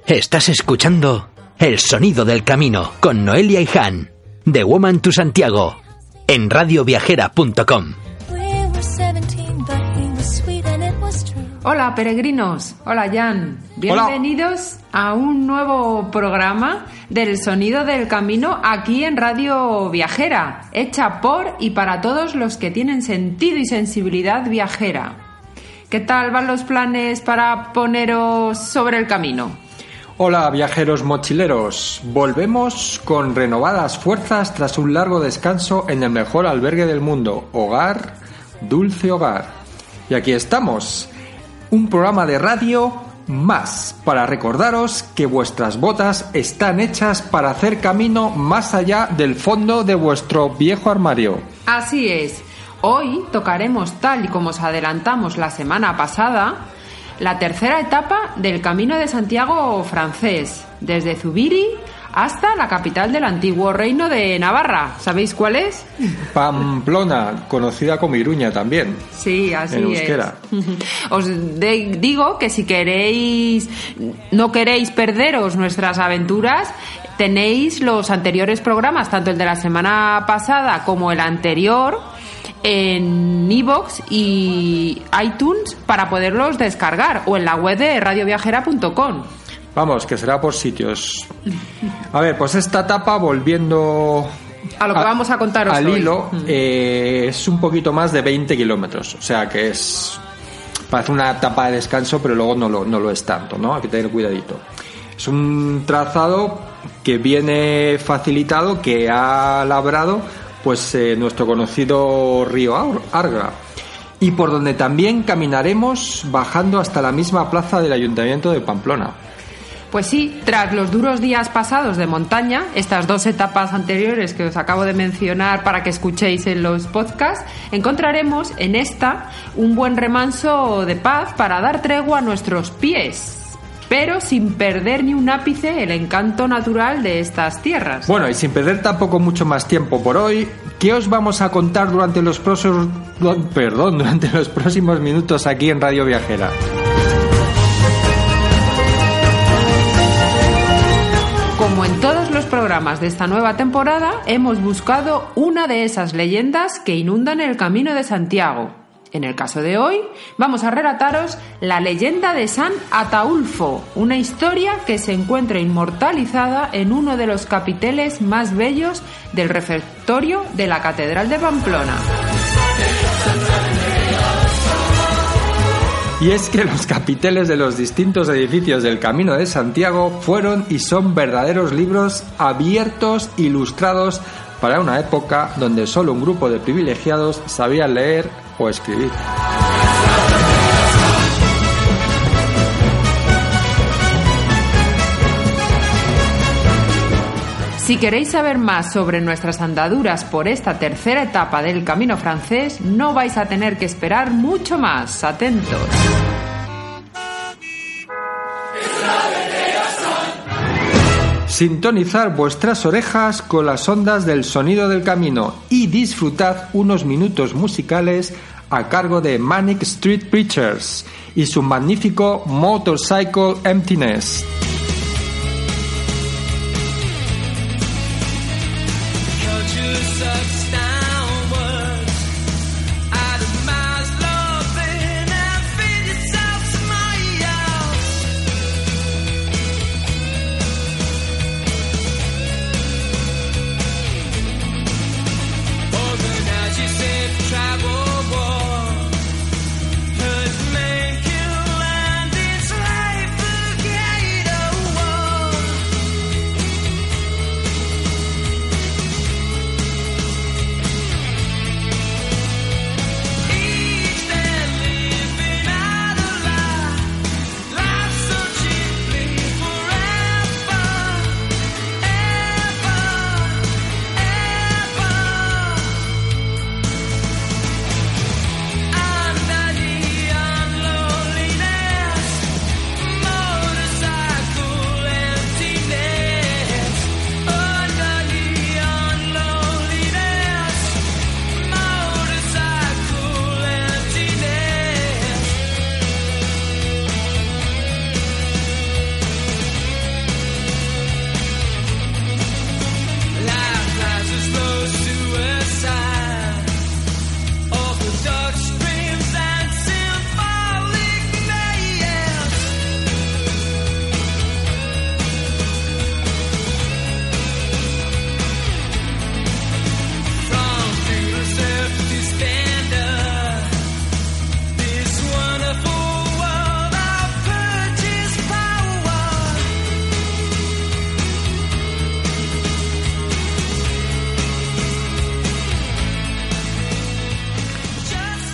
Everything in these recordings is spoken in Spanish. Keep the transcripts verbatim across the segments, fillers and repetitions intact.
Estás escuchando El Sonido del Camino con Noelia y Han, de Woman to Santiago, en radio viajera punto com. Hola peregrinos, hola Jan, bienvenidos Hola. a un nuevo programa del Sonido del Camino aquí en Radio Viajera, hecha por y para todos los que tienen sentido y sensibilidad viajera. ¿Qué tal van los planes para poneros sobre el camino? Hola viajeros mochileros, volvemos con renovadas fuerzas tras un largo descanso en el mejor albergue del mundo, Hogar, Dulce Hogar. Y aquí estamos, un programa de radio más para recordaros que vuestras botas están hechas para hacer camino más allá del fondo de vuestro viejo armario. Así es, hoy tocaremos, tal y como os adelantamos la semana pasada, la tercera etapa del Camino de Santiago francés, desde Zubiri hasta la capital del antiguo reino de Navarra. ¿Sabéis cuál es? Pamplona, conocida como Iruña también. Sí, así en euskera. es. Os de- digo que si queréis, no queréis perderos nuestras aventuras, tenéis los anteriores programas, tanto el de la semana pasada como el anterior, en iVoox y iTunes para poderlos descargar, o en la web de radio viajera punto com. Vamos, que será por sitios. A ver, pues esta etapa, volviendo a lo que a, vamos a contaros al hoy. hilo, eh, es un poquito más de veinte kilómetros, o sea que es, parece una etapa de descanso, pero luego no lo, no lo es tanto, ¿no? Hay que tener cuidadito. Es un trazado que viene facilitado, que ha labrado pues eh, nuestro conocido río Arga, y por donde también caminaremos bajando hasta la misma plaza del Ayuntamiento de Pamplona. Pues sí, tras los duros días pasados de montaña, estas dos etapas anteriores que os acabo de mencionar para que escuchéis en los podcasts, encontraremos en esta un buen remanso de paz para dar tregua a nuestros pies, pero sin perder ni un ápice el encanto natural de estas tierras. Bueno, y sin perder tampoco mucho más tiempo por hoy, ¿qué os vamos a contar durante los próximos, perdón, durante los próximos minutos aquí en Radio Viajera? Como en todos los programas de esta nueva temporada, hemos buscado una de esas leyendas que inundan el Camino de Santiago. En el caso de hoy, vamos a relataros la leyenda de San Ataulfo, una historia que se encuentra inmortalizada en uno de los capiteles más bellos del refectorio de la Catedral de Pamplona. Y es que los capiteles de los distintos edificios del Camino de Santiago fueron y son verdaderos libros abiertos, ilustrados, para una época donde solo un grupo de privilegiados sabían leer o escribir. Si queréis saber más sobre nuestras andaduras por esta tercera etapa del Camino francés, no vais a tener que esperar mucho más. Atentos. Sintonizar vuestras orejas con las ondas del Sonido del Camino y disfrutad unos minutos musicales a cargo de Manic Street Preachers y su magnífico Motorcycle Emptiness.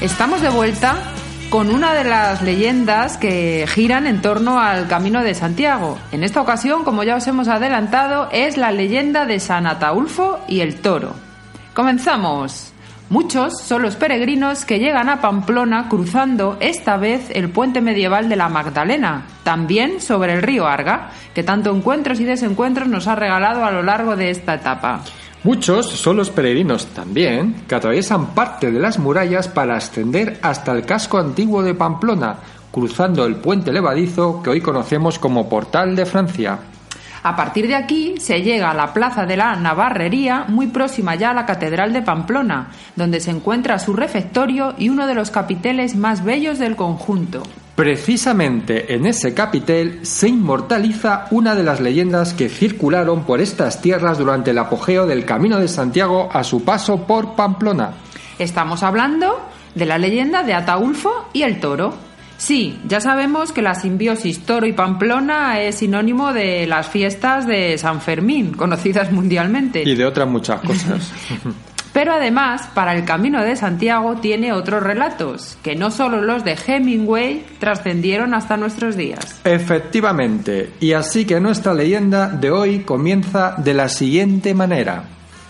Estamos de vuelta con una de las leyendas que giran en torno al Camino de Santiago. En esta ocasión, como ya os hemos adelantado, es la leyenda de San Ataulfo y el Toro. ¡Comenzamos! Muchos son los peregrinos que llegan a Pamplona cruzando esta vez el puente medieval de la Magdalena, también sobre el río Arga, que tanto encuentros y desencuentros nos ha regalado a lo largo de esta etapa. Muchos son los peregrinos también que atraviesan parte de las murallas para ascender hasta el casco antiguo de Pamplona, cruzando el puente levadizo que hoy conocemos como Portal de Francia. A partir de aquí se llega a la plaza de la Navarrería, muy próxima ya a la Catedral de Pamplona, donde se encuentra su refectorio y uno de los capiteles más bellos del conjunto. Precisamente en ese capitel se inmortaliza una de las leyendas que circularon por estas tierras durante el apogeo del Camino de Santiago a su paso por Pamplona. Estamos hablando de la leyenda de Ataulfo y el Toro. Sí, ya sabemos que la simbiosis Toro y Pamplona es sinónimo de las fiestas de San Fermín, conocidas mundialmente. Y de otras muchas cosas. Pero además, para el Camino de Santiago tiene otros relatos, que no solo los de Hemingway trascendieron hasta nuestros días. Efectivamente, y así que nuestra leyenda de hoy comienza de la siguiente manera.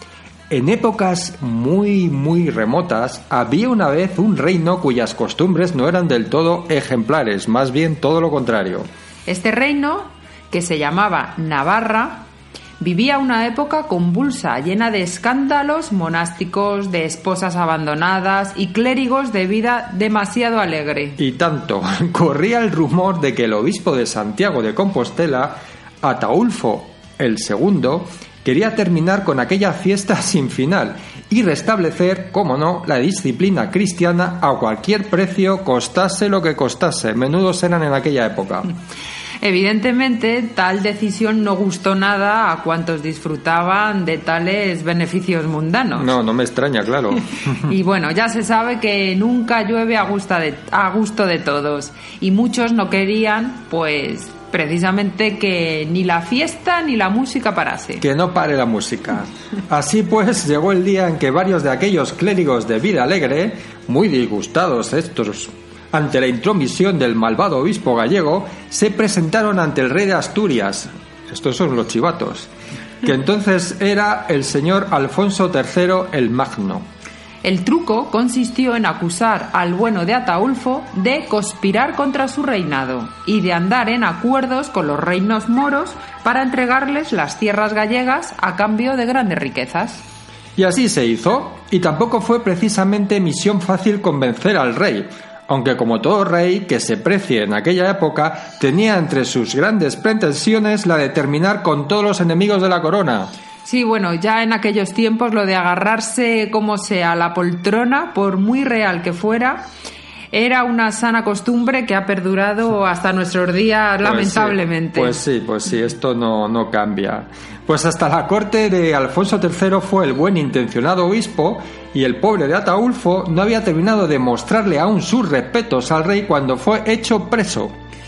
En épocas muy, muy remotas, había una vez un reino cuyas costumbres no eran del todo ejemplares, más bien todo lo contrario. Este reino, que se llamaba Navarra, vivía una época convulsa, llena de escándalos monásticos, de esposas abandonadas y clérigos de vida demasiado alegre. Y tanto, corría el rumor de que el obispo de Santiago de Compostela, Ataulfo el segundo, quería terminar con aquella fiesta sin final y restablecer, como no, la disciplina cristiana a cualquier precio, costase lo que costase. Menudos eran en aquella época. Evidentemente, tal decisión no gustó nada a cuantos disfrutaban de tales beneficios mundanos. No, no me extraña, claro. Y bueno, ya se sabe que nunca llueve a gusto de, a gusto de todos. Y muchos no querían, pues, precisamente que ni la fiesta ni la música parase. Que no pare la música. Así pues, llegó el día en que varios de aquellos clérigos de vida alegre, muy disgustados estos ante la intromisión del malvado obispo gallego, se presentaron ante el rey de Asturias. Estos son los chivatos, que entonces era el señor Alfonso tercero el Magno. El truco consistió en acusar al bueno de Ataulfo de conspirar contra su reinado y de andar en acuerdos con los reinos moros para entregarles las tierras gallegas a cambio de grandes riquezas. Y así se hizo, y tampoco fue precisamente misión fácil convencer al rey, aunque como todo rey que se precie en aquella época, tenía entre sus grandes pretensiones la de terminar con todos los enemigos de la corona. Sí, bueno, ya en aquellos tiempos lo de agarrarse como sea a la poltrona, por muy real que fuera, era una sana costumbre que ha perdurado hasta nuestros días, pues lamentablemente. Sí, pues sí, pues sí, esto no, no cambia. Pues hasta la corte de Alfonso tercero fue el buen intencionado obispo y el pobre de Ataulfo no había terminado de mostrarle aún sus respetos al rey cuando fue hecho preso.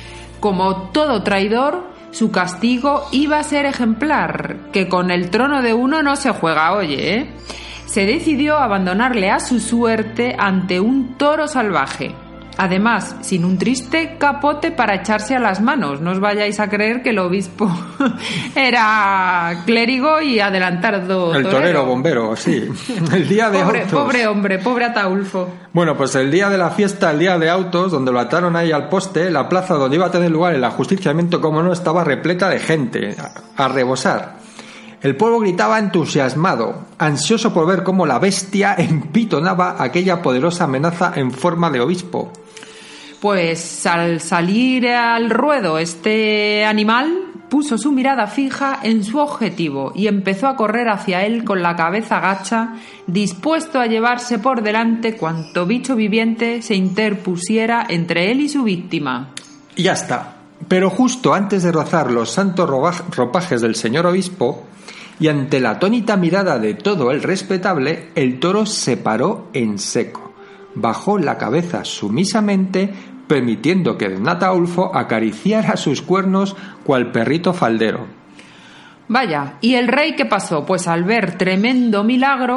Como todo traidor, su castigo iba a ser ejemplar, que con el trono de uno no se juega, oye, ¿eh? Se decidió abandonarle a su suerte ante un toro salvaje. Además, sin un triste capote para echarse a las manos. No os vayáis a creer que el obispo era clérigo y adelantado el torero. torero bombero, sí. El día de pobre, autos. Pobre hombre, pobre Ataulfo. Bueno, pues el día de la fiesta, el día de autos, donde lo ataron ahí al poste, la plaza donde iba a tener lugar el ajusticiamiento, como no, estaba repleta de gente, a, a rebosar. El pueblo gritaba entusiasmado, ansioso por ver cómo la bestia empitonaba aquella poderosa amenaza en forma de obispo. Pues al salir al ruedo este animal puso su mirada fija en su objetivo y empezó a correr hacia él con la cabeza gacha, dispuesto a llevarse por delante cuanto bicho viviente se interpusiera entre él y su víctima. Y ya está. Pero justo antes de rozar los santos ropajes del señor obispo, y ante la atónita mirada de todo el respetable, el toro se paró en seco, bajó la cabeza sumisamente, permitiendo que don Ataulfo acariciara sus cuernos cual perrito faldero. Vaya, ¿y el rey qué pasó? Pues al ver tremendo milagro,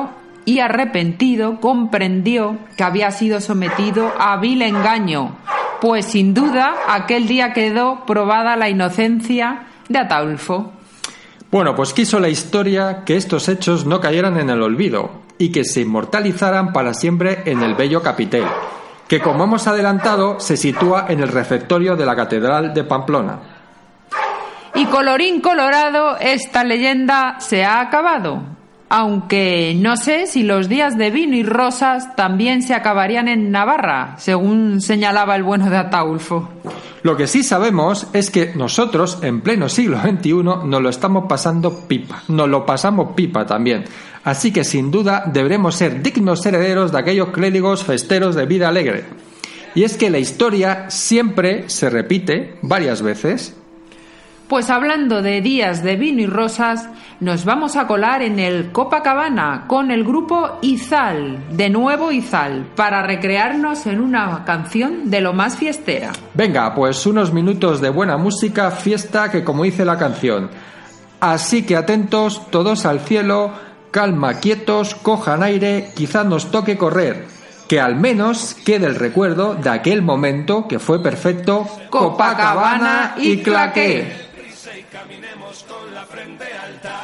y arrepentido comprendió que había sido sometido a vil engaño, pues sin duda aquel día quedó probada la inocencia de Ataulfo. Bueno, pues quiso la historia que estos hechos no cayeran en el olvido y que se inmortalizaran para siempre en el bello capitel, que como hemos adelantado se sitúa en el refectorio de la Catedral de Pamplona. Y colorín colorado, esta leyenda se ha acabado, aunque no sé si los días de vino y rosas también se acabarían en Navarra, según señalaba el bueno de Ataulfo. Lo que sí sabemos es que nosotros, en pleno siglo veintiuno, nos lo estamos pasando pipa, nos lo pasamos pipa también. Así que sin duda deberemos ser dignos herederos de aquellos clérigos festeros de vida alegre. Y es que la historia siempre se repite varias veces. Pues hablando de días de vino y rosas, nos vamos a colar en el Copacabana con el grupo Izal, de nuevo Izal, para recrearnos en una canción de lo más fiestera. Venga, pues unos minutos de buena música, fiesta, que como dice la canción. Así que atentos, todos al cielo, calma, quietos, cojan aire, quizá nos toque correr, que al menos quede el recuerdo de aquel momento que fue perfecto. Copacabana y claqué. Caminemos con la frente alta.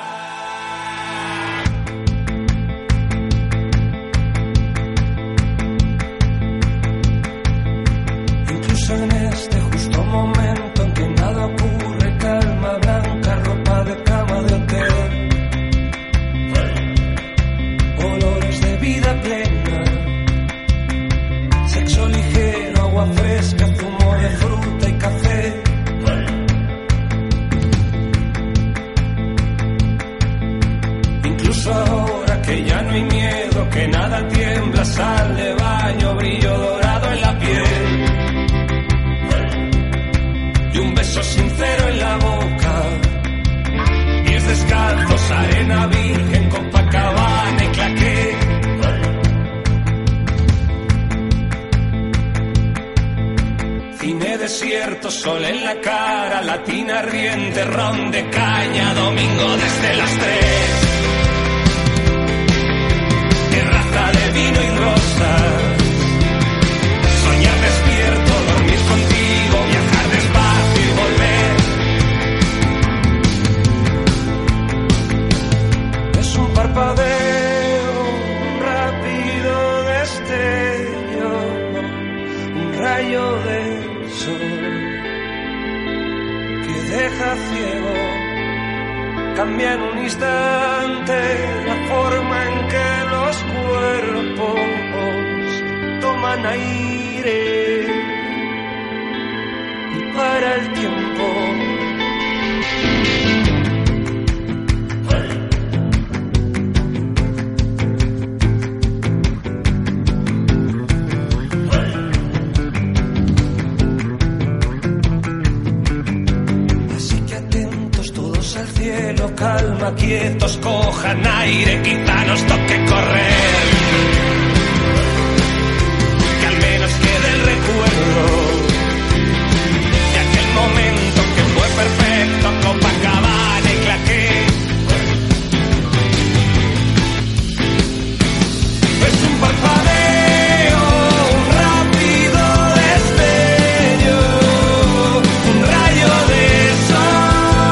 Incluso en este justo momento en que nada ocurre, calma blanca, ropa de cama de hotel, olores de vida plena, sexo ligero, agua fresca, zumo de fruta y café. Ahora que ya no hay miedo, que nada tiembla, sal de baño, brillo dorado en la piel y un beso sincero en la boca, pies descalzos, arena virgen, Copacabana y claqué. Cine desierto, sol en la cara, latina riente, ron de caña, domingo desde las tres. De vino y rosas, soñar despierto, dormir contigo, viajar despacio y volver. Es un parpadeo, un rápido destello, un rayo del sol que deja ciego. Cambia en un instante la forma en que los cuerpos toman aire y para el tiempo. Calma, quietos, cojan aire, quizá nos toque correr, que al menos quede el recuerdo de aquel momento que fue perfecto, Copacabana y claqué. Es un parpadeo, un rápido destello, un rayo de sol.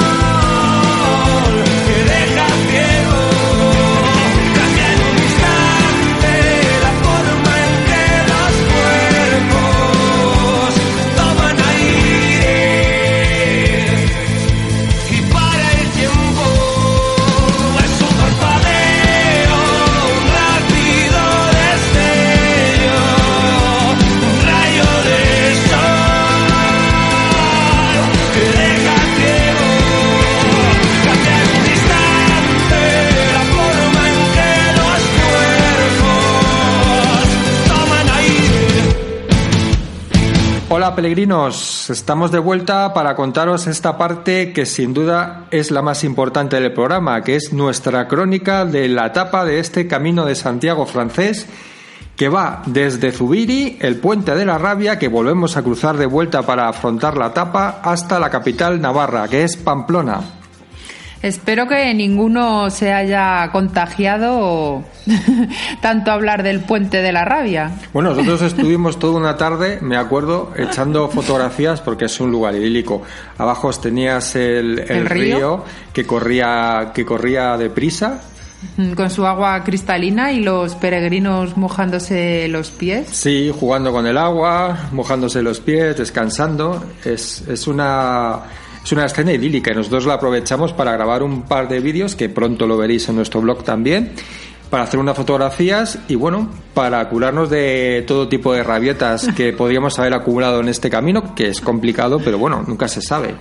Hola peregrinos, estamos de vuelta para contaros esta parte que sin duda es la más importante del programa, que es nuestra crónica de la etapa de este Camino de Santiago francés, que va desde Zubiri, el Puente de la Rabia, que volvemos a cruzar de vuelta para afrontar la etapa, hasta la capital navarra, que es Pamplona. Espero que ninguno se haya contagiado tanto hablar del puente de la rabia. Bueno, nosotros estuvimos toda una tarde, me acuerdo, echando fotografías porque es un lugar idílico. Abajo tenías el, el, ¿El río? río que corría, que corría deprisa. Con su agua cristalina y los peregrinos mojándose los pies. Sí, jugando con el agua, mojándose los pies, descansando. Es, es una... Es una escena idílica y nosotros la aprovechamos para grabar un par de vídeos que pronto lo veréis en nuestro blog también, para hacer unas fotografías y bueno, para curarnos de todo tipo de rabietas que podríamos haber acumulado en este camino, que es complicado, pero bueno, nunca se sabe.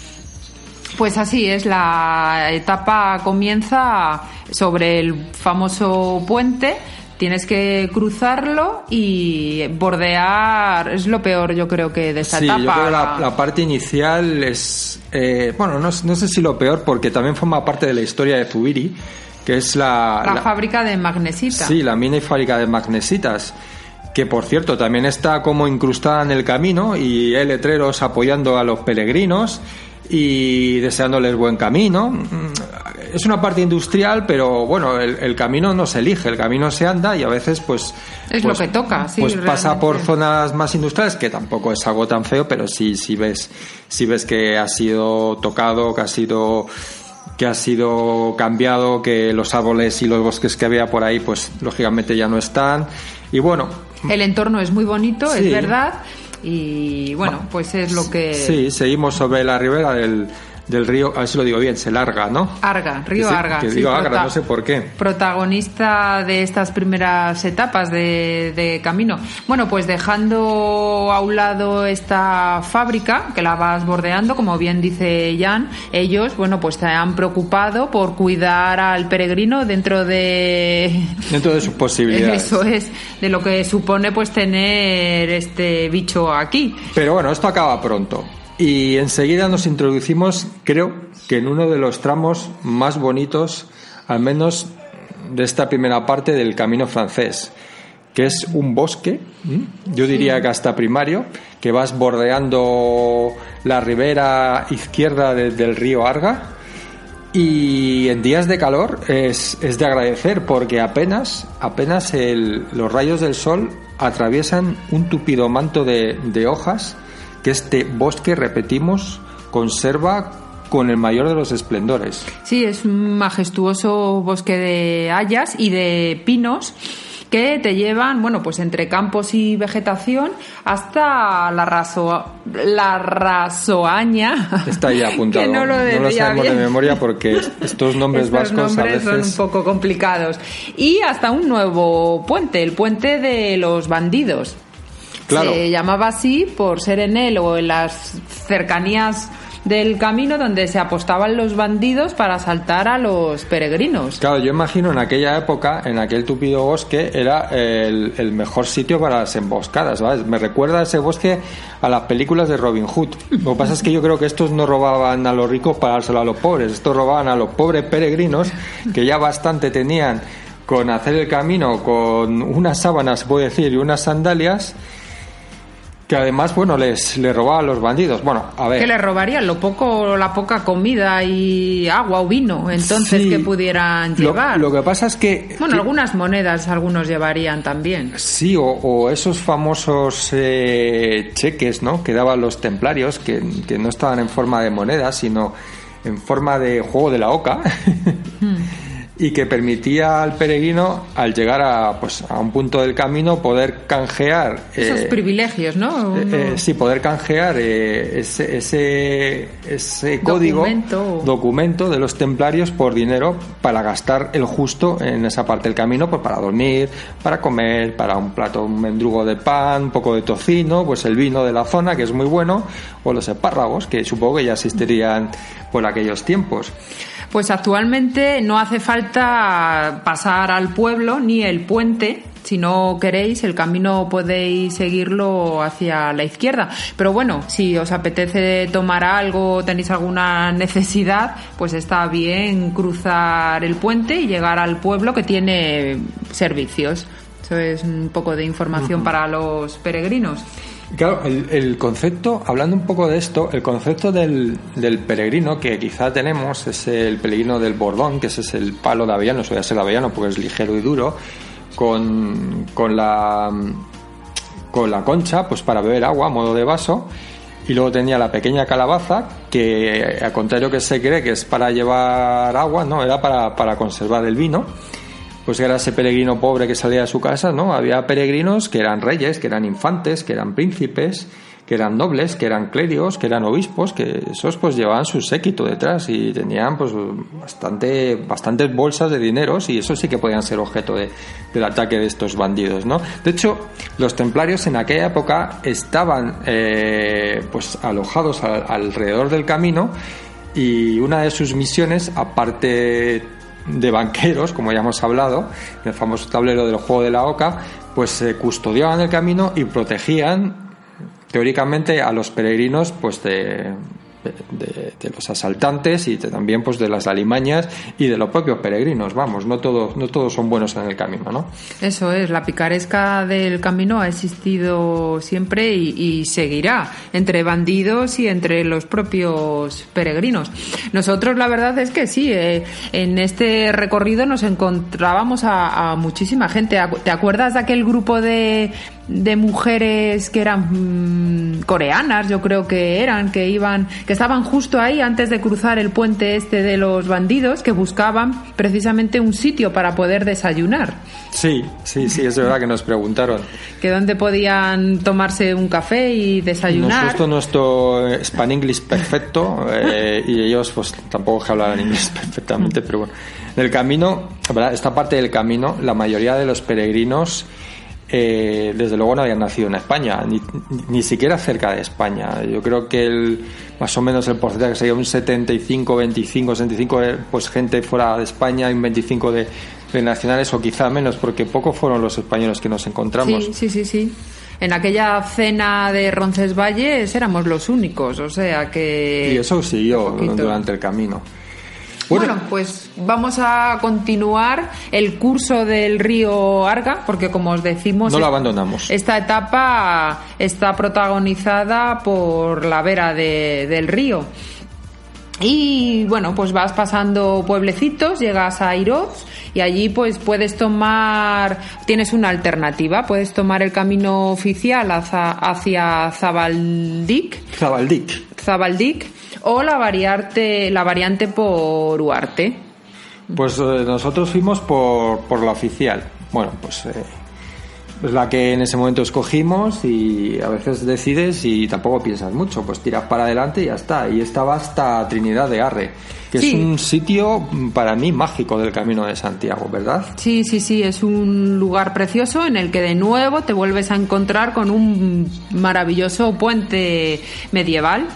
Pues así es, la etapa comienza sobre el famoso puente. Tienes que cruzarlo y bordear, es lo peor yo creo que de esta sí, etapa. Sí, yo creo que la, la parte inicial es, eh, bueno, no, no sé si lo peor, porque también forma parte de la historia de Zubiri, que es la... La, la fábrica de magnesita. Sí, la mina y fábrica de magnesitas, que por cierto también está como incrustada en el camino y hay letreros apoyando a los peregrinos y deseándoles buen camino. Es una parte industrial, pero bueno, el, el camino no se elige, el camino se anda y a veces pues es pues, lo que toca, sí, pues realmente. Pasa por zonas más industriales, que tampoco es algo tan feo, pero sí, sí ves, sí ves que ha sido tocado, que ha sido que ha sido cambiado, que los árboles y los bosques que había por ahí, pues lógicamente ya no están. Y bueno, el entorno es muy bonito, sí. Es verdad. Y bueno, pues es lo que... Sí, seguimos sobre la ribera del, del río, a ver si lo digo bien, se larga, ¿no? Arga, río sí, Arga. Que sí, digo prota- Agra, no sé por qué. Protagonista de estas primeras etapas de, de camino. Bueno, pues dejando a un lado esta fábrica, que la vas bordeando, como bien dice Jan, ellos, bueno, pues se han preocupado por cuidar al peregrino dentro de... Dentro de sus posibilidades. Eso es, de lo que supone pues tener este bicho aquí. Pero bueno, esto acaba pronto. Y enseguida nos introducimos, creo que en uno de los tramos más bonitos, al menos de esta primera parte del camino francés, que es un bosque, yo diría que hasta primario, que vas bordeando la ribera izquierda de, del río Arga. Y en días de calor es, es de agradecer porque apenas, apenas el, los rayos del sol atraviesan un tupido manto de, de hojas que este bosque, repetimos, conserva con el mayor de los esplendores. Sí, es un majestuoso bosque de hayas y de pinos que te llevan, bueno, pues entre campos y vegetación hasta la raso, la rasoaña. Está ahí apuntado. Que no lo, no lo sabemos bien. de memoria porque estos nombres Estos vascos nombres a veces son un poco complicados. Y hasta un nuevo puente, el puente de los bandidos. Claro. Se llamaba así por ser en él o en las cercanías del camino donde se apostaban los bandidos para asaltar a los peregrinos. Claro, yo imagino en aquella época, en aquel tupido bosque, era el, el mejor sitio para las emboscadas, ¿sabes? Me recuerda ese bosque a las películas de Robin Hood. Lo que pasa es que yo creo que estos no robaban a los ricos para dárselo a los pobres, estos robaban a los pobres peregrinos que ya bastante tenían con hacer el camino con unas sábanas, se puede decir, y unas sandalias, que además, bueno, les, les robaban a los bandidos. Bueno, a ver. ¿Qué les robarían? Lo poco, la poca comida y agua o vino, entonces, sí, que pudieran lo, llevar. Lo que pasa es que... Bueno, que, algunas monedas algunos llevarían también. Sí, o, o esos famosos eh, cheques, ¿no?, que daban los templarios, que, que no estaban en forma de moneda, sino en forma de juego de la oca. Hmm. Y que permitía al peregrino, al llegar a, pues, a un punto del camino, poder canjear... Esos eh, privilegios, ¿no? Eh, eh, sí, poder canjear eh, ese, ese, ese código, documento. documento de los templarios por dinero para gastar el justo en esa parte del camino, pues para dormir, para comer, para un plato, un mendrugo de pan, un poco de tocino, pues el vino de la zona, que es muy bueno, o los espárragos, que supongo que ya existirían por aquellos tiempos. Pues actualmente no hace falta pasar al pueblo ni el puente. Si no queréis, el camino podéis seguirlo hacia la izquierda. Pero bueno, si os apetece tomar algo, tenéis alguna necesidad, pues está bien cruzar el puente y llegar al pueblo, que tiene servicios. Eso es un poco de información uh-huh. para los peregrinos. Claro, el, el concepto, hablando un poco de esto, el concepto del, del peregrino que quizá tenemos es el peregrino del bordón, que ese es el palo de avellano, suele ser de avellano porque es ligero y duro, con, con la con la concha, pues para beber agua a modo de vaso, y luego tenía la pequeña calabaza, que al contrario que se cree que es para llevar agua, no, era para, para conservar el vino. Pues era ese peregrino pobre que salía de su casa, ¿no? Había peregrinos que eran reyes, que eran infantes, que eran príncipes, que eran nobles, que eran clérigos, que eran obispos, que esos pues llevaban su séquito detrás y tenían pues bastante bastantes bolsas de dineros, y eso sí que podían ser objeto de, del ataque de estos bandidos, ¿no? De hecho, los templarios en aquella época estaban eh, pues alojados al, alrededor del camino, y una de sus misiones, aparte de banqueros, como ya hemos hablado, el famoso tablero del juego de la oca, pues eh, custodiaban el camino y protegían teóricamente a los peregrinos pues de, de, de los asaltantes y de, también pues de las alimañas y de los propios peregrinos. Vamos, no todos no todos son buenos en el camino, ¿no? Eso es, la picaresca del camino ha existido siempre y, y seguirá entre bandidos y entre los propios peregrinos. Nosotros la verdad es que sí, eh, en este recorrido nos encontrábamos a, a muchísima gente. ¿Te acuerdas de aquel grupo de de mujeres que eran mmm, coreanas, yo creo que eran, que iban, que estaban justo ahí antes de cruzar el puente este de los bandidos, que buscaban precisamente un sitio para poder desayunar? Sí, sí, sí, es verdad que nos preguntaron que dónde podían tomarse un café y desayunar. Nos gustó nuestro Span English perfecto, eh, y ellos pues tampoco hablaban inglés perfectamente, pero bueno, del camino, ¿verdad? Esta parte del camino, la mayoría de los peregrinos Eh, desde luego no habían nacido en España, ni, ni siquiera cerca de España. Yo creo que el, más o menos el porcentaje sería un setenta y cinco, veinticinco, sesenta y cinco, pues gente fuera de España y un veinticinco de, de nacionales, o quizá menos, porque pocos fueron los españoles que nos encontramos. Sí, sí, sí, sí. En aquella cena de Roncesvalles éramos los únicos, o sea que... Y eso siguió durante el camino. Bueno, bueno, pues vamos a continuar el curso del río Arga, porque como os decimos, no lo abandonamos. Esta etapa está protagonizada por la vera de, del río. Y bueno, pues vas pasando pueblecitos, llegas a Airoz y allí pues puedes tomar, tienes una alternativa, puedes tomar el camino oficial hacia, hacia Zabaldik. Zabaldik. Zabaldik. O la variante, la variante por Huarte. Pues eh, nosotros fuimos por, por la oficial. Bueno, pues eh, es la que en ese momento escogimos, y a veces decides y tampoco piensas mucho, pues tiras para adelante y ya está. Y estaba hasta Trinidad de Arre, que sí, es un sitio para mí mágico del Camino de Santiago, ¿verdad? Sí, sí, sí, es un lugar precioso en el que de nuevo te vuelves a encontrar con un maravilloso puente medieval.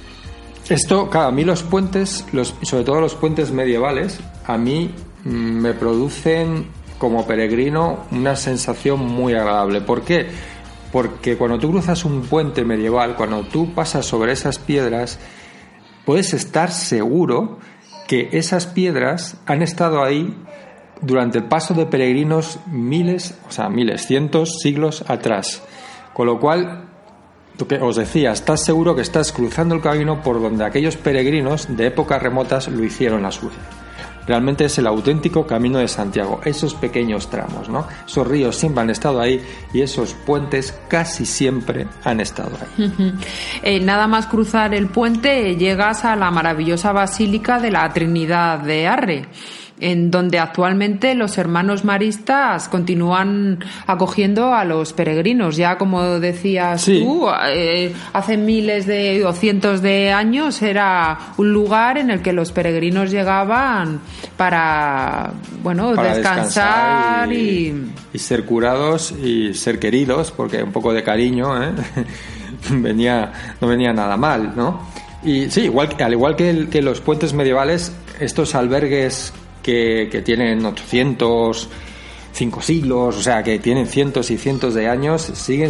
Esto, claro, a mí los puentes, los, sobre todo los puentes medievales, a mí mm, me producen como peregrino una sensación muy agradable. ¿Por qué? Porque cuando tú cruzas un puente medieval, cuando tú pasas sobre esas piedras, puedes estar seguro que esas piedras han estado ahí durante el paso de peregrinos miles, o sea, miles, cientos, siglos atrás. Con lo cual, tú que os decía, estás seguro que estás cruzando el camino por donde aquellos peregrinos de épocas remotas lo hicieron a su vez. Realmente es el auténtico Camino de Santiago, esos pequeños tramos, ¿no? Esos ríos siempre han estado ahí y esos puentes casi siempre han estado ahí. eh, nada más cruzar el puente llegas a la maravillosa Basílica de la Trinidad de Arre, en donde actualmente los hermanos maristas continúan acogiendo a los peregrinos. Ya como decías sí. tú, eh, hace miles de o cientos de años era un lugar en el que los peregrinos llegaban para, bueno, para descansar, descansar y, y... y ser curados y ser queridos, porque un poco de cariño, ¿eh? venía no venía nada mal, ¿no? Y sí, igual al igual que, el, que los puentes medievales, estos albergues Que, que tienen ochocientos cinco siglos, o sea, que tienen cientos y cientos de años, siguen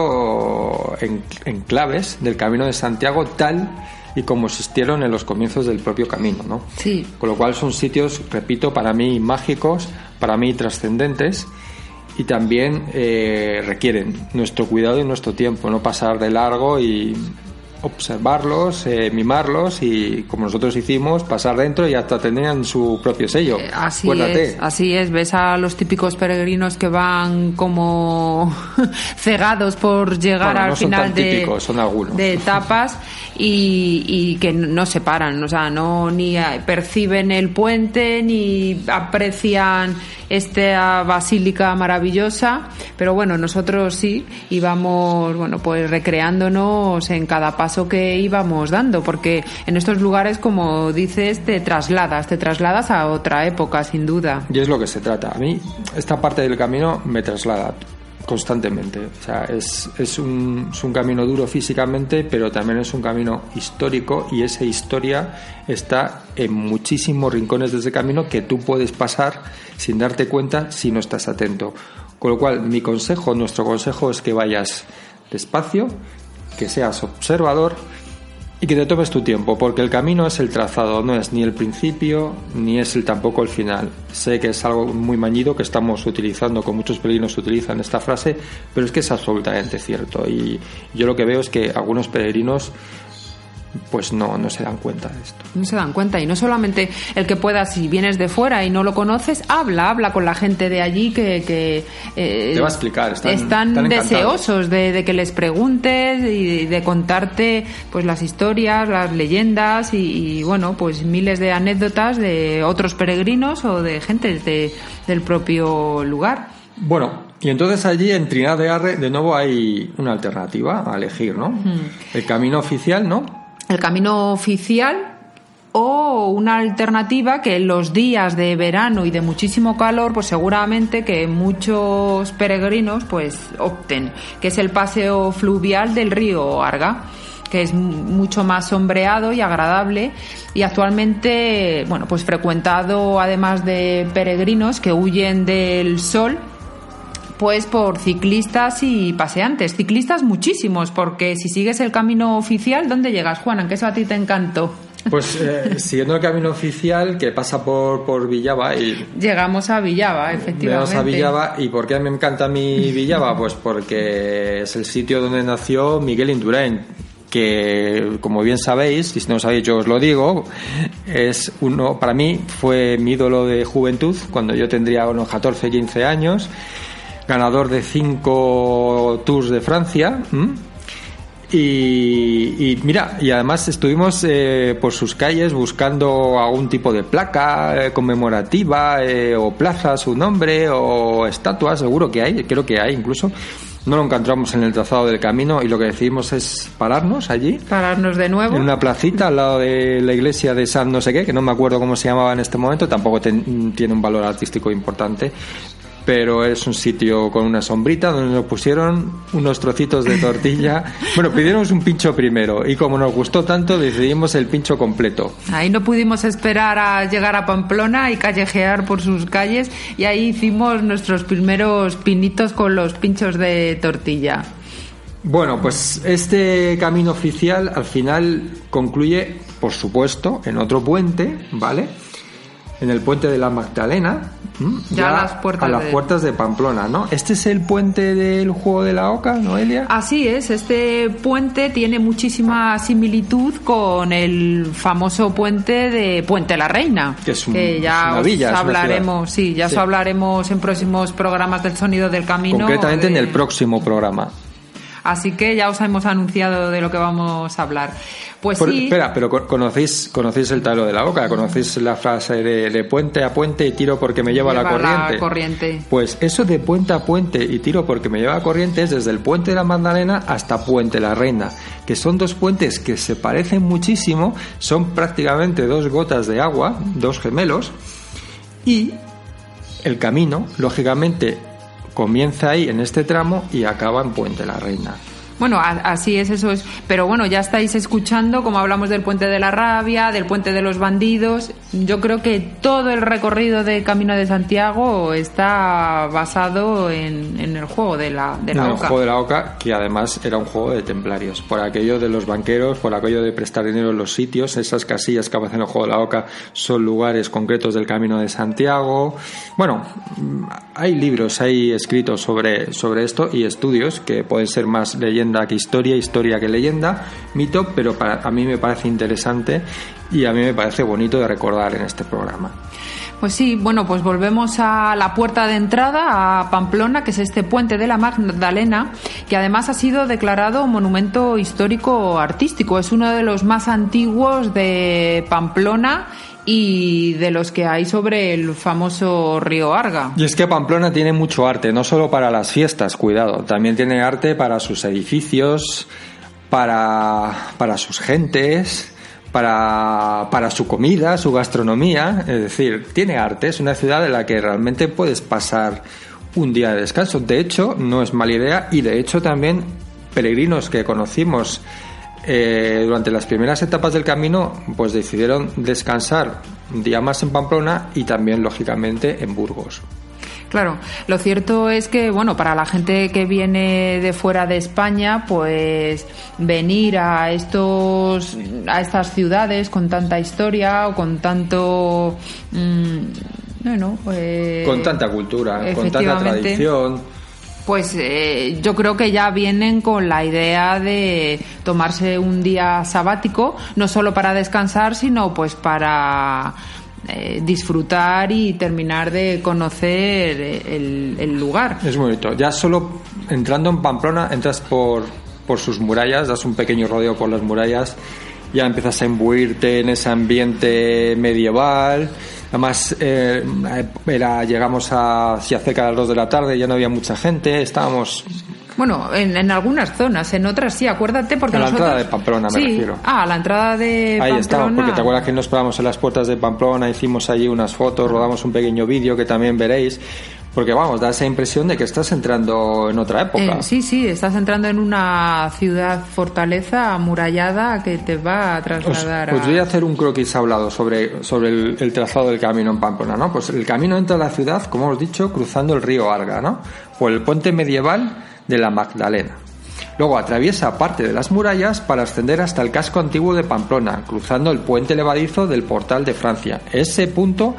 siendo en, enclaves del Camino de Santiago tal y como existieron en los comienzos del propio camino, ¿no? Sí. Con lo cual son sitios, repito, para mí mágicos, para mí trascendentes, y también eh, requieren nuestro cuidado y nuestro tiempo, no pasar de largo y observarlos, eh, mimarlos y, como nosotros hicimos, pasar dentro y hasta tendrían su propio sello. Eh, así Acuérdate. es, así es. Ves a los típicos peregrinos que van como cegados por llegar Bueno, al no son final tan de, típicos, son algunos. de etapas y, y que no se paran, o sea, no ni perciben el puente ni aprecian esta basílica maravillosa, pero bueno, nosotros sí íbamos, bueno, pues recreándonos en cada paso que íbamos dando, porque en estos lugares, como dices, te trasladas, te trasladas a otra época, sin duda. Y es lo que se trata. A mí esta parte del camino me traslada constantemente. O sea, es, es, un, es un camino duro físicamente, pero también es un camino histórico, y esa historia está en muchísimos rincones de ese camino que tú puedes pasar sin darte cuenta si no estás atento. Con lo cual, mi consejo, nuestro consejo es que vayas despacio, que seas observador y que te tomes tu tiempo, porque el camino es el trazado, no es ni el principio ni es el, tampoco el final. Sé que es algo muy mañido que estamos utilizando, con muchos peregrinos utilizan esta frase, pero es que es absolutamente cierto, y yo lo que veo es que algunos peregrinos pues no, no se dan cuenta de esto. No se dan cuenta, y no solamente el que puedas, si vienes de fuera y no lo conoces, habla, habla con la gente de allí que, que eh, te va a explicar, están, están, están deseosos de, de que les preguntes y de contarte pues las historias, las leyendas y, y bueno, pues miles de anécdotas de otros peregrinos o de gente de, del propio lugar. Bueno, y entonces allí en Trinidad de Arre de nuevo hay una alternativa a elegir, ¿no? Mm. El camino oficial, ¿no? El camino oficial, o una alternativa que en los días de verano y de muchísimo calor, pues seguramente que muchos peregrinos pues opten, que es el paseo fluvial del río Arga, que es mucho más sombreado y agradable, y actualmente, bueno, pues frecuentado además de peregrinos que huyen del sol, pues por ciclistas y paseantes. Ciclistas muchísimos, porque si sigues el camino oficial, ¿dónde llegas, Juan? Aunque eso a ti te encantó. Pues eh, siguiendo el camino oficial, que pasa por, por Villava y... Llegamos a Villava, efectivamente. Llegamos a Villava. ¿Y por qué me encanta mi Villava? Pues porque es el sitio donde nació Miguel Indurain, que, como bien sabéis, y si no lo sabéis yo os lo digo, es uno, para mí fue mi ídolo de juventud cuando yo tendría unos catorce, quince años, ganador de cinco Tours de Francia. ¿m? Y, y mira, y además estuvimos eh, por sus calles buscando algún tipo de placa eh, conmemorativa eh, o plaza a su nombre o estatua, seguro que hay, creo que hay incluso. No lo encontramos en el trazado del camino y lo que decidimos es pararnos allí. Pararnos de nuevo. En una placita al lado de la iglesia de San no sé qué, que no me acuerdo cómo se llamaba en este momento, tampoco ten, tiene un valor artístico importante. Pero es un sitio con una sombrita donde nos pusieron unos trocitos de tortilla. Bueno, pidimos un pincho primero y como nos gustó tanto decidimos el pincho completo. Ahí no pudimos esperar a llegar a Pamplona y callejear por sus calles, y ahí hicimos nuestros primeros pinitos con los pinchos de tortilla. Bueno, pues este camino oficial al final concluye, por supuesto, en otro puente, ¿vale? En el puente de la Magdalena, ya, ya a las, puertas, a las de... puertas de Pamplona, ¿no? ¿Este es el puente del juego de la Oca, Noelia? Así es, este puente tiene muchísima similitud con el famoso puente de Puente la Reina, que, es un, que ya es una villa, os hablaremos, sí, ya sí. os hablaremos en próximos programas del Sonido del Camino. Concretamente de... en el próximo programa. Así que ya os hemos anunciado de lo que vamos a hablar. Pues Por, sí. Espera, pero conocéis conocéis el talo de la Oca, conocéis la frase de, de puente a puente y tiro porque me lleva, lleva la corriente. La corriente. Pues eso de puente a puente y tiro porque me lleva la corriente es desde el puente de la Magdalena hasta Puente la Reina, que son dos puentes que se parecen muchísimo, son prácticamente dos gotas de agua, dos gemelos, y el camino, lógicamente, comienza ahí en este tramo y acaba en Puente la Reina. Bueno, a, así es, eso es. Pero bueno, ya estáis escuchando como hablamos del Puente de la Rabia, del Puente de los Bandidos. Yo creo que todo el recorrido de Camino de Santiago está basado en, en el juego de la, de la en Oca. el juego de la Oca, que además era un juego de templarios. Por aquello de los banqueros, por aquello de prestar dinero en los sitios, esas casillas que aparecen en el juego de la Oca son lugares concretos del Camino de Santiago. Bueno, hay libros, hay escritos sobre, sobre esto y estudios que pueden ser más leyenda que historia, historia que leyenda, mito, pero para, a mí me parece interesante y a mí me parece bonito de recordar en este programa. Pues sí, bueno, pues volvemos a la puerta de entrada a Pamplona, que es este puente de la Magdalena, que además ha sido declarado monumento histórico artístico. Es uno de los más antiguos de Pamplona y de los que hay sobre el famoso río Arga. Y es que Pamplona tiene mucho arte, no solo para las fiestas, cuidado, también tiene arte para sus edificios, para, para sus gentes, para, para su comida, su gastronomía. Es decir, tiene arte, es una ciudad en la que realmente puedes pasar un día de descanso. De hecho, no es mala idea, y de hecho también peregrinos que conocimos Eh, durante las primeras etapas del camino, pues decidieron descansar un día más en Pamplona y también, lógicamente, en Burgos. Claro, lo cierto es que, bueno, para la gente que viene de fuera de España, pues venir a estos a estas ciudades con tanta historia o con tanto mmm, bueno, eh, con tanta cultura, con tanta tradición. Pues eh, yo creo que ya vienen con la idea de tomarse un día sabático, no solo para descansar, sino pues para eh, disfrutar y terminar de conocer el, el lugar. Es muy bonito. Ya solo entrando en Pamplona, entras por, por sus murallas, das un pequeño rodeo por las murallas, ya empiezas a imbuirte en ese ambiente medieval. Además, eh, era, llegamos a, hacia cerca de las dos de la tarde, ya no había mucha gente, estábamos... Bueno, en, en algunas zonas, en otras sí, acuérdate, porque a la nosotros... entrada de Pamplona, me sí. refiero. Ah, a la entrada de Ahí Pamplona. estamos, porque te acuerdas que nos paramos en las puertas de Pamplona, hicimos allí unas fotos, rodamos un pequeño vídeo que también veréis, porque vamos, da esa impresión de que estás entrando en otra época. Eh, sí, sí, estás entrando en una ciudad fortaleza amurallada que te va a trasladar os, a... os voy a hacer un croquis hablado sobre, sobre el, el trazado del camino en Pamplona, ¿no? Pues el camino entra a la ciudad, como hemos dicho, cruzando el río Arga, ¿no? Por el puente medieval de la Magdalena. Luego atraviesa parte de las murallas para ascender hasta el casco antiguo de Pamplona, cruzando el puente levadizo del Portal de Francia. Ese punto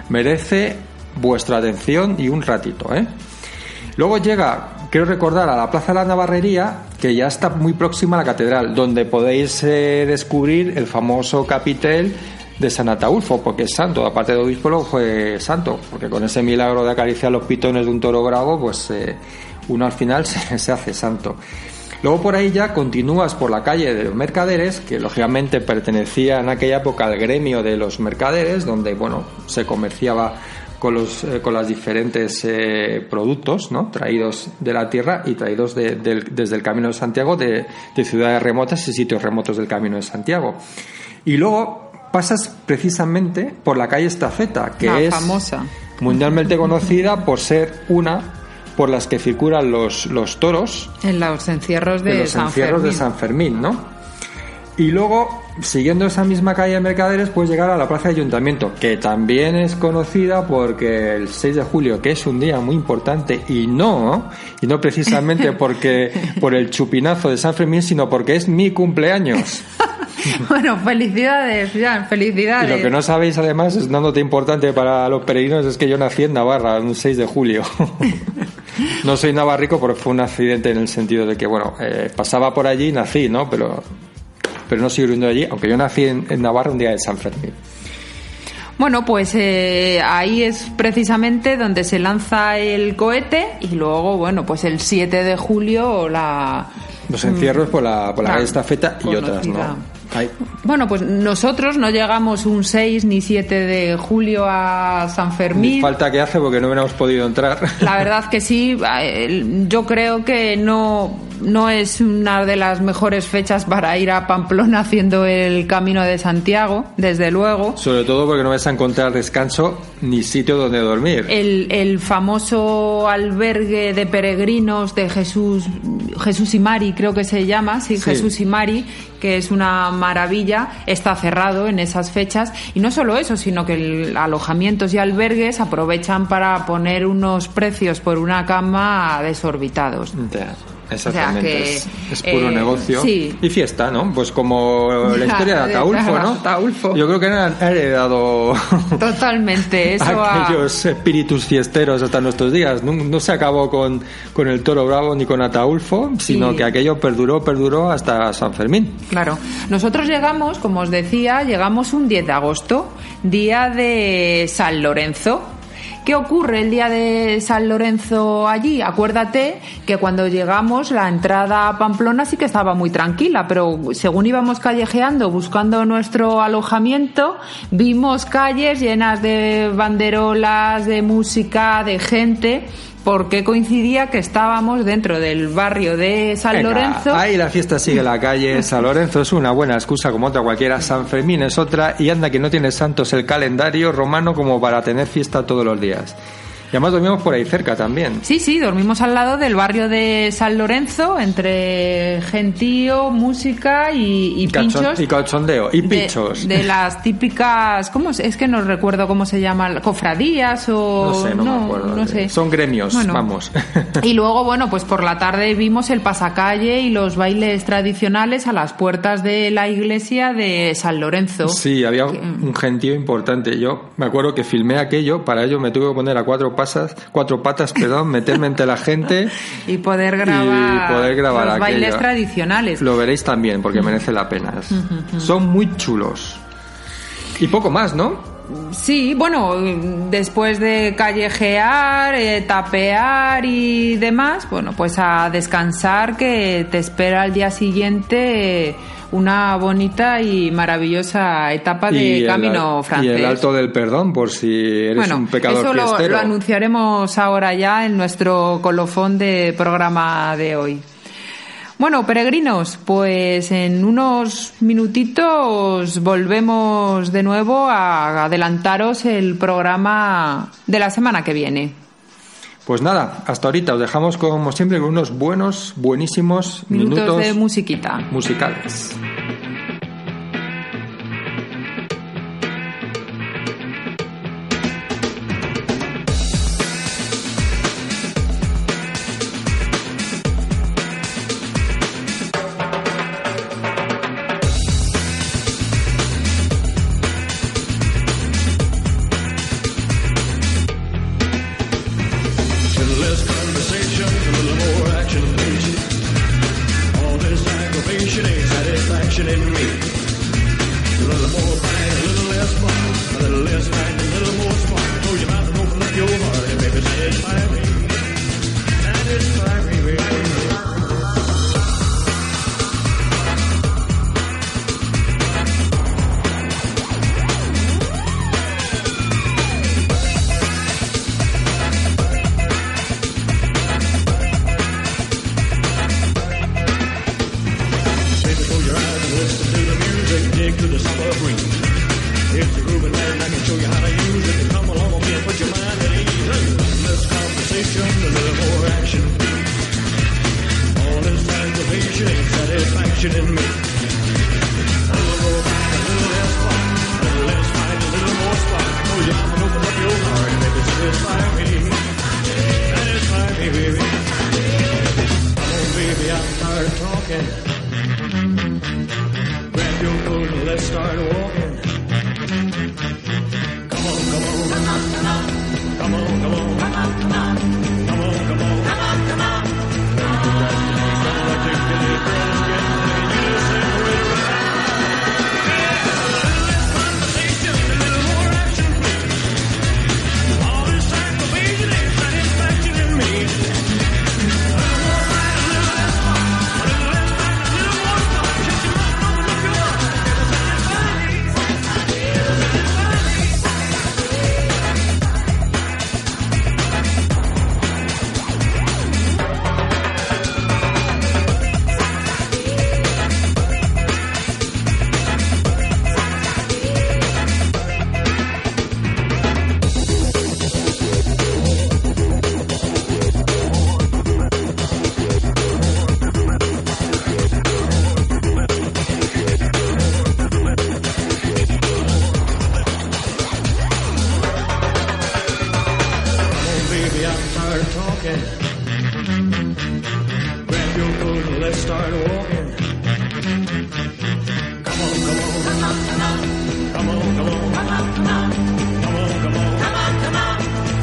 merece vuestra atención y un ratito, ¿eh? Luego llega, quiero recordar, a la Plaza de la Navarrería, que ya está muy próxima a la catedral, donde podéis eh, descubrir el famoso capitel de San Ataulfo, porque es santo, aparte de obispo luego fue santo, porque con ese milagro de acariciar los pitones de un toro bravo, pues eh, uno al final se, se hace santo. Luego por ahí ya continúas por la calle de los mercaderes, que lógicamente pertenecía en aquella época al gremio de los mercaderes, donde bueno, se comerciaba con los eh, con los diferentes eh, productos, ¿no? Traídos de la tierra y traídos de, de, desde el Camino de Santiago, de, de ciudades remotas y sitios remotos del Camino de Santiago. Y luego pasas precisamente por la calle Estafeta, que la es famosa, mundialmente conocida por ser una por las que circulan los, los toros en los encierros de, en los San, encierros Fermín. de San Fermín, ¿no? Y luego, siguiendo esa misma calle de mercaderes, puedes llegar a la Plaza de Ayuntamiento, que también es conocida porque el seis de julio, que es un día muy importante, y no, y no precisamente porque por el chupinazo de San Fermín, sino porque es mi cumpleaños. Bueno, felicidades, Jan, felicidades. Y lo que no sabéis, además, es una nota importante para los peregrinos, es que yo nací en Navarra, un seis de julio. No soy navarrico porque fue un accidente en el sentido de que, bueno, eh, pasaba por allí y nací, ¿no? Pero... pero no sigo viviendo allí, aunque yo nací en, en Navarra un día de San Fermín. Bueno, pues eh, ahí es precisamente donde se lanza el cohete y luego, bueno, pues el siete de julio la... Los encierros por la, por la calle Estafeta y otras, ¿no? Ay. Bueno, pues nosotros no llegamos un seis ni siete de julio a San Fermín. Ni falta que hace porque no hubiéramos podido entrar. La verdad que sí, yo creo que no... no es una de las mejores fechas para ir a Pamplona haciendo el Camino de Santiago, desde luego. Sobre todo porque no vas a encontrar descanso ni sitio donde dormir. El, el famoso albergue de peregrinos de Jesús, Jesús y Mari, creo que se llama, sí, sí. Jesús y Mari, que es una maravilla, está cerrado en esas fechas. Y no solo eso, sino que el, alojamientos y albergues aprovechan para poner unos precios por una cama desorbitados. Ya. Exactamente, o sea que, es, es puro eh, negocio sí. y fiesta, ¿no? Pues como la historia de Ataulfo, ¿no? Ataulfo. Yo creo que han heredado totalmente eso aquellos a... espíritus fiesteros hasta nuestros días. No, no se acabó con, con el Toro Bravo ni con Ataulfo, sino sí. que aquello perduró, perduró hasta San Fermín. Claro. Nosotros llegamos, como os decía, llegamos un diez de agosto, día de San Lorenzo. ¿Qué ocurre el día de San Lorenzo allí? Acuérdate que cuando llegamos la entrada a Pamplona sí que estaba muy tranquila, pero según íbamos callejeando buscando nuestro alojamiento, vimos calles llenas de banderolas, de música, de gente, porque coincidía que estábamos dentro del barrio de San Venga, Lorenzo. Ahí la fiesta sigue la calle. San Lorenzo es una buena excusa como otra cualquiera. San Fermín es otra. Y anda que no tiene santos el calendario romano como para tener fiesta todos los días. Y además dormimos por ahí cerca también. Sí, sí, dormimos al lado del barrio de San Lorenzo, entre gentío, música y, y Cachon, pinchos. Y cachondeo, y pinchos. De, de las típicas, ¿cómo es? Es que no recuerdo cómo se llaman, cofradías o... No sé, no, no me acuerdo. No sé. Son gremios, bueno, vamos. Y luego, bueno, pues por la tarde vimos el pasacalle y los bailes tradicionales a las puertas de la iglesia de San Lorenzo. Sí, había un gentío importante. Yo me acuerdo que filmé aquello, para ello me tuve que poner a cuatro Pasas, cuatro patas, perdón, meterme entre la gente y poder grabar, y poder grabar los aquello. Bailes tradicionales. Lo veréis también porque merece la pena. Uh-huh. Son muy chulos. Y poco más, ¿no? Sí, bueno, después de callejear, eh, tapear y demás, bueno, pues a descansar, que te espera al día siguiente una bonita y maravillosa etapa de camino el, francés. Y el Alto del Perdón, por si eres bueno, un pecador eso fiestero. Lo, lo anunciaremos ahora ya en nuestro colofón de programa de hoy. Bueno, peregrinos, pues en unos minutitos volvemos de nuevo a adelantaros el programa de la semana que viene. Pues nada, hasta ahorita os dejamos como siempre con unos buenos, buenísimos minutos, minutos de musiquita. musicales. start talking. Grab your coat and let's start walking. Come on, come on, come on, come on, come on, come on, come on, come on, come on, come on, come on, come on.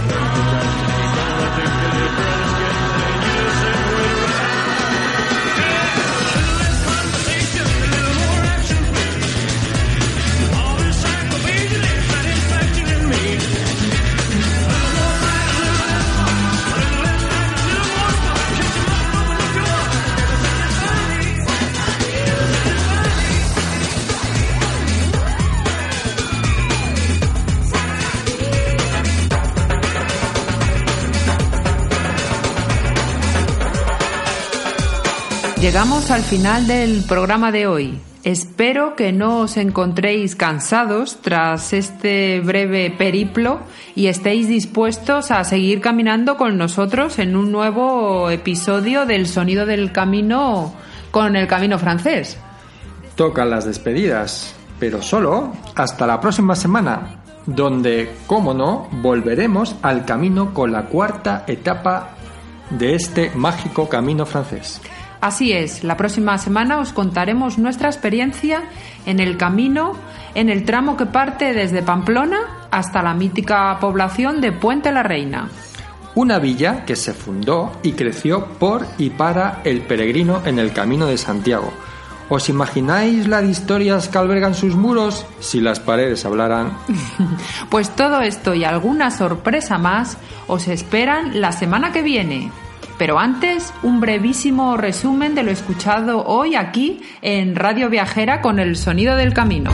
I think that the girl is getting late. You said we're right. Yeah, a little less conversation, a little more action, please. All this psychopathia is not infecting in me. A little more fight, a little less fun, a little less fight, a little more fun. Shut your mouth, open up your heart. Never satisfy me. Never satisfy me. Llegamos al final del programa de hoy. Espero que no os encontréis cansados tras este breve periplo y estéis dispuestos a seguir caminando con nosotros en un nuevo episodio del Sonido del Camino con el Camino Francés. Tocan las despedidas, pero solo hasta la próxima semana, donde, cómo no, volveremos al camino con la cuarta etapa de este mágico camino francés. Así es, la próxima semana os contaremos nuestra experiencia en el camino, en el tramo que parte desde Pamplona hasta la mítica población de Puente la Reina. Una villa que se fundó y creció por y para el peregrino en el Camino de Santiago. ¿Os imagináis la de historias que albergan sus muros si las paredes hablaran? Pues todo esto y alguna sorpresa más os esperan la semana que viene. Pero antes, un brevísimo resumen de lo escuchado hoy aquí en Radio Viajera con el Sonido del Camino.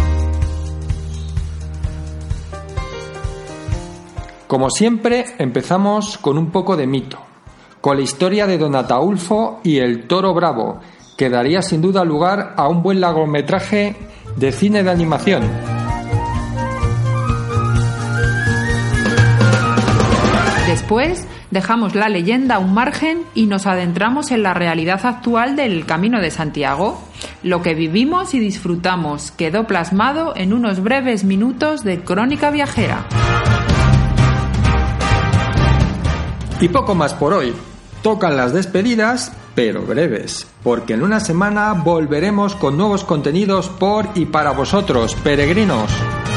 Como siempre, empezamos con un poco de mito, con la historia de Don Ataulfo y el Toro Bravo, que daría sin duda lugar a un buen largometraje de cine de animación. Después, dejamos la leyenda a un margen y nos adentramos en la realidad actual del Camino de Santiago. Lo que vivimos y disfrutamos quedó plasmado en unos breves minutos de crónica viajera. Y poco más por hoy. Tocan las despedidas, pero breves, porque en una semana volveremos con nuevos contenidos por y para vosotros, peregrinos.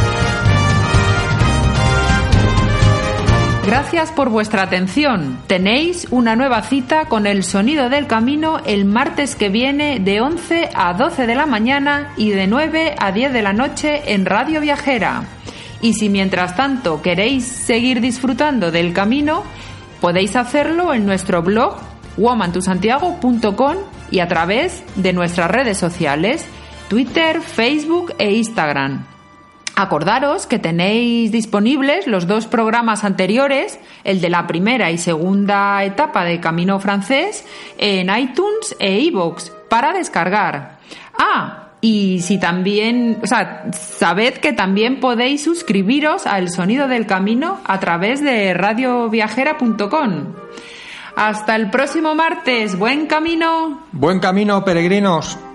Gracias por vuestra atención. Tenéis una nueva cita con el Sonido del Camino el martes que viene de once a doce de la mañana y de nueve a diez de la noche en Radio Viajera. Y si mientras tanto queréis seguir disfrutando del camino, podéis hacerlo en nuestro blog woman to santiago punto com y a través de nuestras redes sociales, Twitter, Facebook e Instagram. Acordaros que tenéis disponibles los dos programas anteriores, el de la primera y segunda etapa de Camino Francés, en iTunes e iVoox para descargar. Ah, y si también, o sea, sabed que también podéis suscribiros a El Sonido del Camino a través de radio viajera punto com. Hasta el próximo martes. ¡Buen camino! Buen camino, peregrinos.